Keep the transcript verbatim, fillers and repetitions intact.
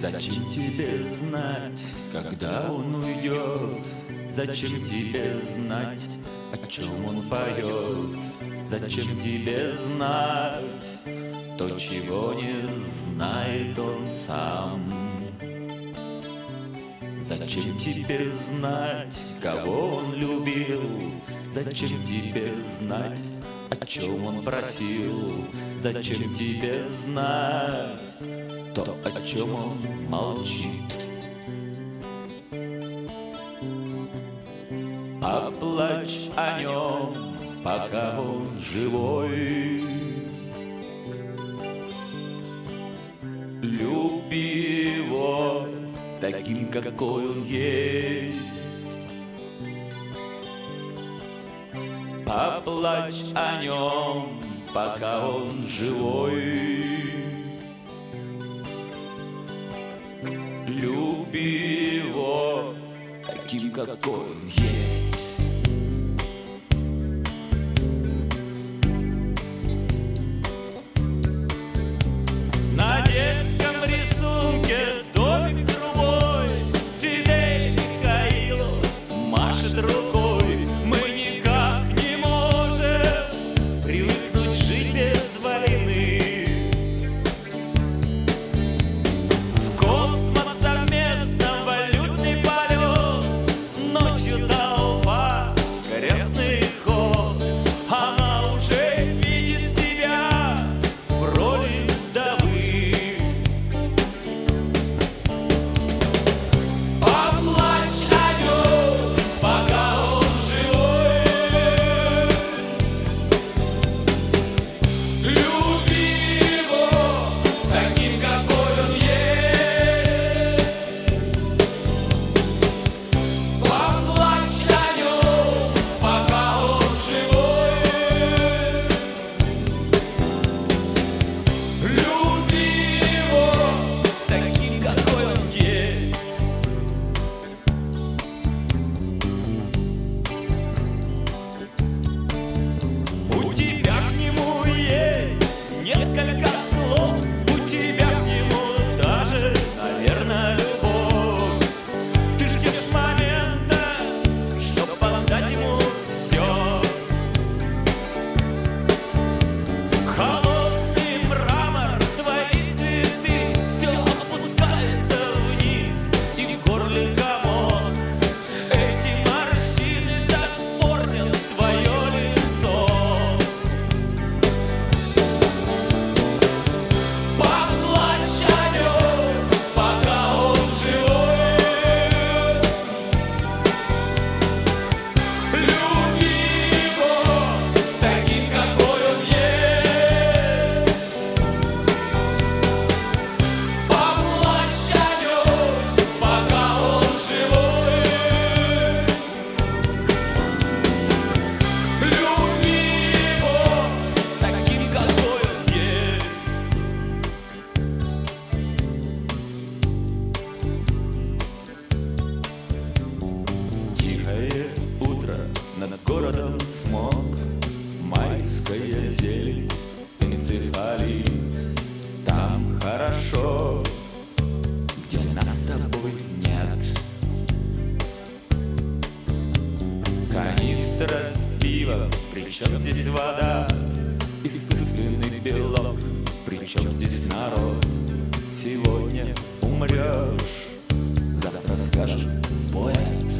Зачем тебе знать, когда он уйдет? Зачем тебе знать, о чем он поет? Зачем тебе знать то, чего не знает он сам? Зачем тебе знать, кого он любил? Зачем тебе знать, о чем он просил? Зачем тебе знать то, о чем он молчит? Поплачь о нем, пока он живой. Люби его таким, какой он есть. Поплачь о нем, пока он живой. Люби его таким, какой он есть. На детском рисунке домик с трубой, Фидель Михаилов машет рукой. Мы никак не можем привыкнуть жить без войны. В космос совместно валютный полет, ночью толпа, крестный ход. Она уже видит себя в роли вдовы. Поплачь о нем, пока он живой. Люби его таким, какой он есть. Поплачь о нем, пока он живой. Люби его таким, какой он есть. У тебя к нему есть несколько слов, у тебя к нему даже, наверное, любовь. Ты ждешь момента, чтоб отдать ему все. Холодный мрамор, твои цветы, все опускается вниз, и в горле комок. Эти морщины так портят твое лицо. Поплачь о нем, пока он живой. Люби его таким, какой он есть. Поплачь о нем, пока он живой. Люби его таким, какой он есть. Тихое утро, над городом смог, майская зелень, энцефалит. Там хорошо, где нас с тобой нет. Канистра с пивом, причем здесь вода? Искусственный белок, причем здесь народ? Сегодня умрешь, завтра скажешь поэт.